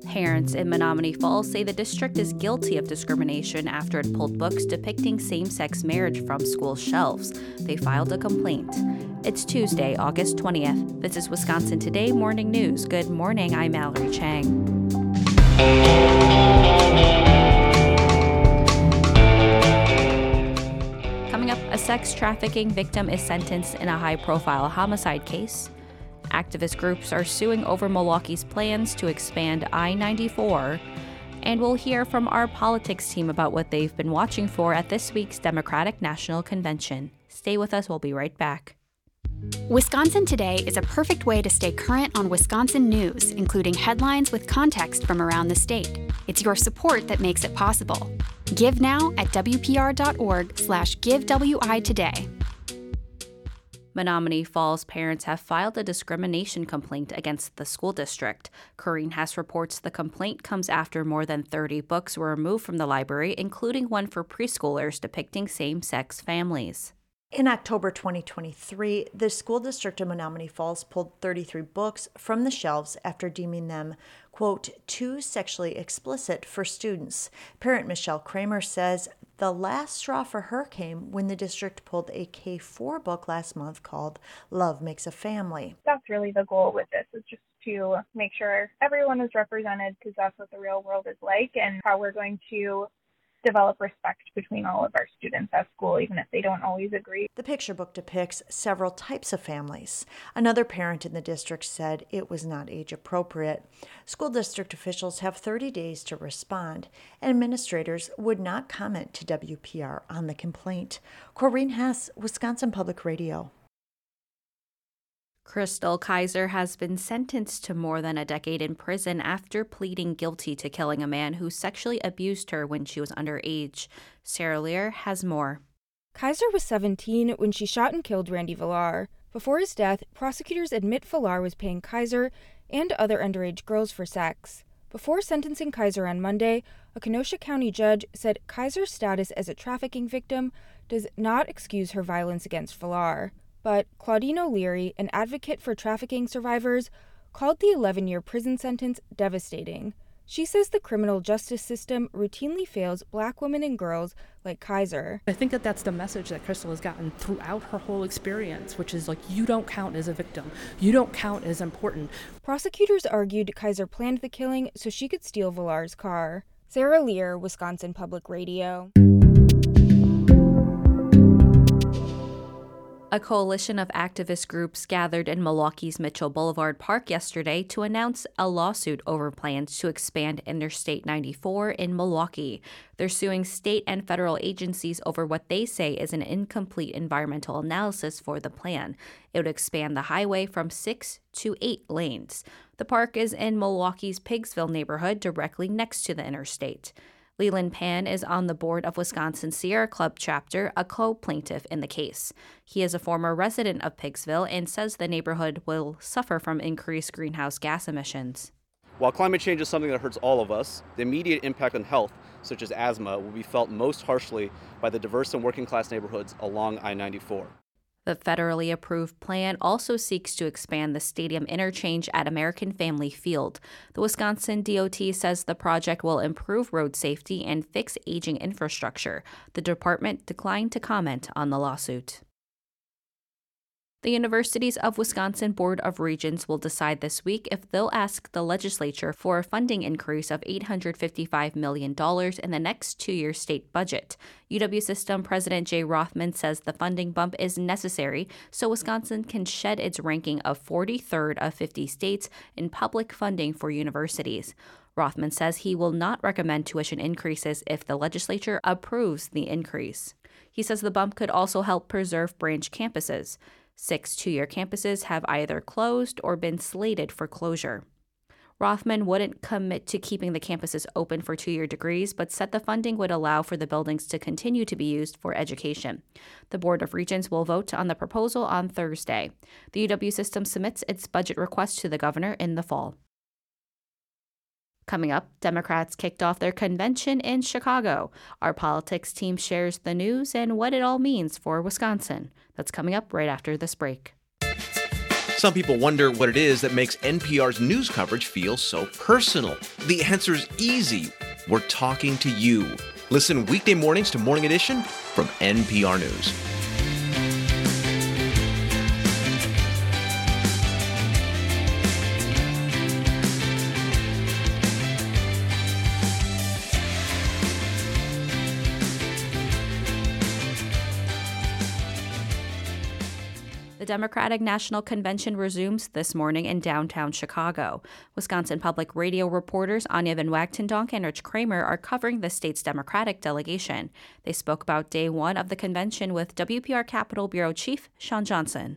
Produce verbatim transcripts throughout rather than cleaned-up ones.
Parents in Menomonee Falls say the district is guilty of discrimination after it pulled books depicting same-sex marriage from school shelves. They filed a complaint. It's Tuesday, August twentieth. This is Wisconsin Today Morning News. Good morning, I'm Mallory Chang. Coming up, a sex trafficking victim is sentenced in a high-profile homicide case. Activist groups are suing over Milwaukee's plans to expand I ninety-four. And we'll hear from our politics team about what they've been watching for at this week's Democratic National Convention. Stay with us, we'll be right back. Wisconsin Today is a perfect way to stay current on Wisconsin news, including headlines with context from around the state. It's your support that makes it possible. Give now at wpr.org slash givewi today. Menomonee Falls parents have filed a discrimination complaint against the school district. Corrine Hess reports the complaint comes after more than thirty books were removed from the library, including one for preschoolers depicting same-sex families. In October twenty twenty-three, the school district of Menomonee Falls pulled thirty-three books from the shelves after deeming them, quote, too sexually explicit for students. Parent Michelle Kramer says the last straw for her came when the district pulled a K four book last month called Love Makes a Family. That's really the goal with this, is just to make sure everyone is represented, because that's what the real world is like, and how we're going to develop respect between all of our students at school, even if they don't always agree. The picture book depicts several types of families. Another parent in the district said it was not age appropriate. School district officials have thirty days to respond, and administrators would not comment to W P R on the complaint. Corrine Hess, Wisconsin Public Radio. Crystal Kaiser has been sentenced to more than a decade in prison after pleading guilty to killing a man who sexually abused her when she was underage. Sarah Lear has more. Kaiser was seventeen when she shot and killed Randy Villar. Before his death, prosecutors admit Villar was paying Kaiser and other underage girls for sex. Before sentencing Kaiser on Monday, a Kenosha County judge said Kaiser's status as a trafficking victim does not excuse her violence against Villar. But Claudine O'Leary, an advocate for trafficking survivors, called the eleven-year prison sentence devastating. She says the criminal justice system routinely fails black women and girls like Kaiser. I think that that's the message that Crystal has gotten throughout her whole experience, which is like, you don't count as a victim. You don't count as important. Prosecutors argued Kaiser planned the killing so she could steal Villar's car. Sarah Lear, Wisconsin Public Radio. A coalition of activist groups gathered in Milwaukee's Mitchell Boulevard Park yesterday to announce a lawsuit over plans to expand Interstate ninety-four in Milwaukee. They're suing state and federal agencies over what they say is an incomplete environmental analysis for the plan. It would expand the highway from six to eight lanes. The park is in Milwaukee's Pigsville neighborhood, directly next to the interstate. Leland Pan is on the board of Wisconsin Sierra Club chapter, a co-plaintiff in the case. He is a former resident of Pigsville and says the neighborhood will suffer from increased greenhouse gas emissions. While climate change is something that hurts all of us, the immediate impact on health, such as asthma, will be felt most harshly by the diverse and working class neighborhoods along I ninety-four. The federally approved plan also seeks to expand the stadium interchange at American Family Field. The Wisconsin D O T says the project will improve road safety and fix aging infrastructure. The department declined to comment on the lawsuit. The Universities of Wisconsin Board of Regents will decide this week if they'll ask the legislature for a funding increase of eight hundred fifty-five million dollars in the next two-year state budget. U W System President Jay Rothman says the funding bump is necessary so Wisconsin can shed its ranking of forty-third of fifty states in public funding for universities. Rothman says he will not recommend tuition increases if the legislature approves the increase. He says the bump could also help preserve branch campuses. Six two-year campuses have either closed or been slated for closure. Rothman wouldn't commit to keeping the campuses open for two-year degrees, but said the funding would allow for the buildings to continue to be used for education. The Board of Regents will vote on the proposal on Thursday. The U W system submits its budget request to the governor in the fall. Coming up, Democrats kicked off their convention in Chicago. Our politics team shares the news and what it all means for Wisconsin. That's coming up right after this break. Some people wonder what it is that makes N P R's news coverage feel so personal. The answer's easy. We're talking to you. Listen weekday mornings to Morning Edition from N P R News. The Democratic National Convention resumes this morning in downtown Chicago. Wisconsin Public Radio reporters Anya Van Wagtendonk and Rich Kramer are covering the state's Democratic delegation. They spoke about day one of the convention with W P R Capitol Bureau Chief Sean Johnson.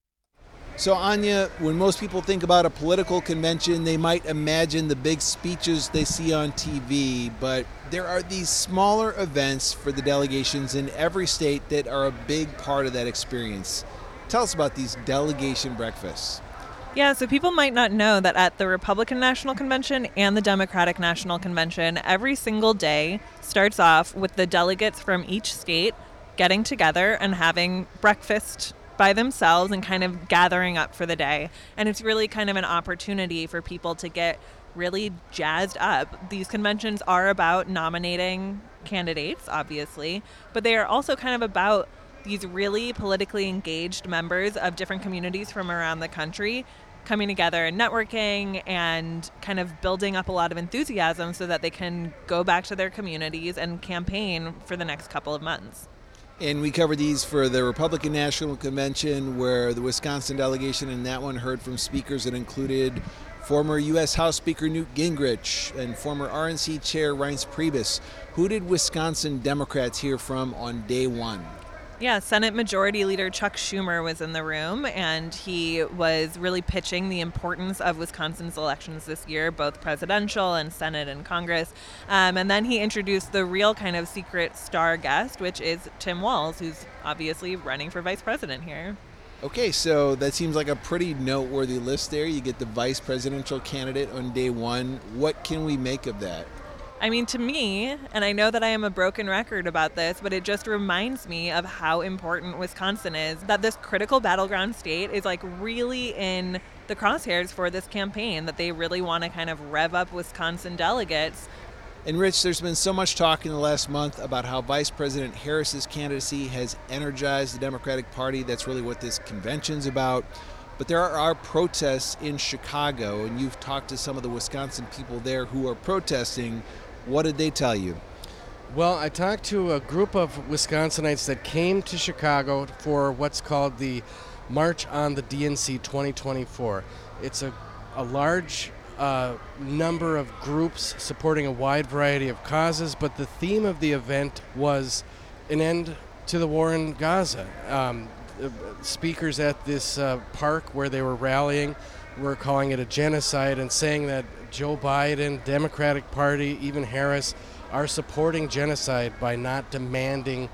So, Anya, when most people think about a political convention, they might imagine the big speeches they see on T V, but there are these smaller events for the delegations in every state that are a big part of that experience. Tell us about these delegation breakfasts. Yeah, so people might not know that at the Republican National Convention and the Democratic National Convention, every single day starts off with the delegates from each state getting together and having breakfast by themselves and kind of gathering up for the day. And it's really kind of an opportunity for people to get really jazzed up. These conventions are about nominating candidates, obviously, but they are also kind of about these really politically engaged members of different communities from around the country coming together and networking and kind of building up a lot of enthusiasm so that they can go back to their communities and campaign for the next couple of months. And we covered these for the Republican National Convention, where the Wisconsin delegation in that one heard from speakers that included former U S House Speaker Newt Gingrich and former R N C Chair Reince Priebus. Who did Wisconsin Democrats hear from on day one? Yeah, Senate Majority Leader Chuck Schumer was in the room, and he was really pitching the importance of Wisconsin's elections this year, both presidential and Senate and Congress. Um, and then he introduced the real kind of secret star guest, which is Tim Walz, who's obviously running for vice president here. Okay, so that seems like a pretty noteworthy list there. You get the vice presidential candidate on day one. What can we make of that? I mean, to me, and I know that I am a broken record about this, but it just reminds me of how important Wisconsin is, that this critical battleground state is like really in the crosshairs for this campaign, that they really want to kind of rev up Wisconsin delegates. And Rich, there's been so much talk in the last month about how Vice President Harris's candidacy has energized the Democratic Party. That's really what this convention's about. But there are protests in Chicago, and you've talked to some of the Wisconsin people there who are protesting. What did they tell you? Well, I talked to a group of Wisconsinites that came to Chicago for what's called the March on the D N C twenty twenty-four. It's a, a large uh, number of groups supporting a wide variety of causes, but the theme of the event was an end to the war in Gaza. Um, speakers at this uh, park where they were rallying were calling it a genocide and saying that Joe Biden, Democratic Party, even Harris, are supporting genocide by not demanding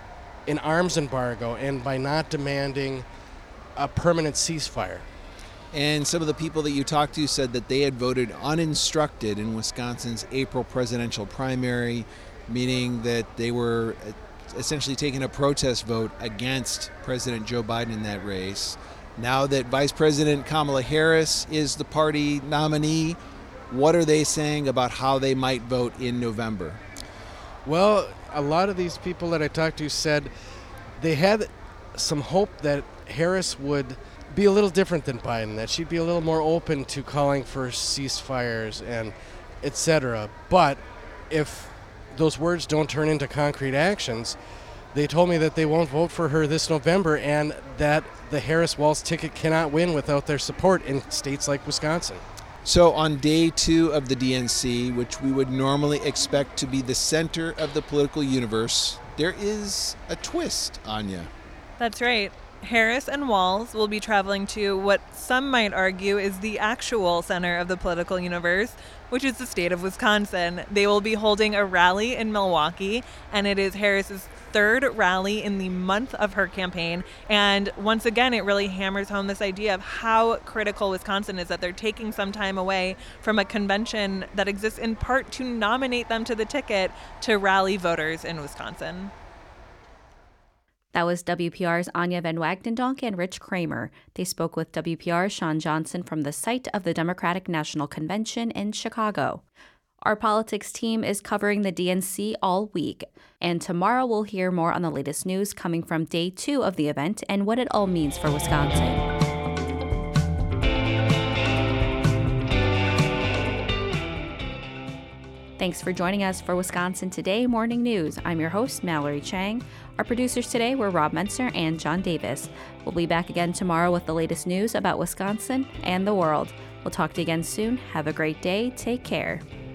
an arms embargo and by not demanding a permanent ceasefire. And some of the people that you talked to said that they had voted uninstructed in Wisconsin's April presidential primary, meaning that they were essentially taking a protest vote against President Joe Biden in that race. Now that Vice President Kamala Harris is the party nominee, what are they saying about how they might vote in November? Well, a lot of these people that I talked to said they had some hope that Harris would be a little different than Biden, that she'd be a little more open to calling for ceasefires and et cetera. But if those words don't turn into concrete actions, they told me that they won't vote for her this November and that the Harris-Walz ticket cannot win without their support in states like Wisconsin. So on day two of the D N C, which we would normally expect to be the center of the political universe, there is a twist, Anya. That's right. Harris and Walz will be traveling to what some might argue is the actual center of the political universe, which is the state of Wisconsin. They will be holding a rally in Milwaukee, and it is Harris's third rally in the month of her campaign. And once again, it really hammers home this idea of how critical Wisconsin is, that they're taking some time away from a convention that exists in part to nominate them to the ticket to rally voters in Wisconsin. That was W P R's Anya Van Wagnendonk and Rich Kramer. They spoke with W P R's Sean Johnson from the site of the Democratic National Convention in Chicago. Our politics team is covering the D N C all week, and tomorrow we'll hear more on the latest news coming from day two of the event and what it all means for Wisconsin. Thanks for joining us for Wisconsin Today Morning News. I'm your host, Mallory Chang. Our producers today were Rob Menser and John Davis. We'll be back again tomorrow with the latest news about Wisconsin and the world. We'll talk to you again soon. Have a great day. Take care.